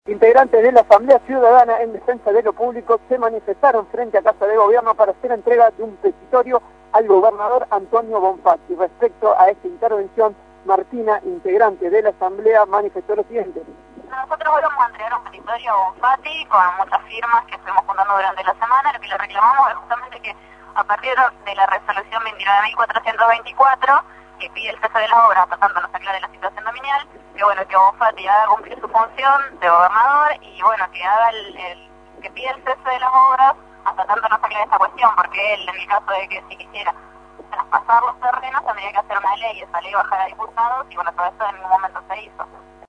Integrantes de la Asamblea Ciudadana en Defensa de lo Público se manifestaron frente a Casa de Gobierno para hacer entrega de un petitorio al gobernador Antonio Bonfatti. Respecto a esta intervención, Martina, integrante de la Asamblea, manifestó lo siguiente. Nosotros hoy vamos a entregar un petitorio a Bonfatti con muchas firmas que estuvimos juntando durante la semana. Lo que le reclamamos es justamente que a partir de la resolución 29.424, que pide el cese de las obras, hasta tanto no se aclare la situación dominial, que bueno, que Bonfatti haga cumplir su función de gobernador y bueno, que haga que pide el cese de las obras hasta tanto no se aclare esta cuestión, porque él, en el caso de que si quisiera traspasar los terrenos, tendría que hacer una ley, esa ley bajar a diputados, y bueno, todo eso en ningún momento se hizo.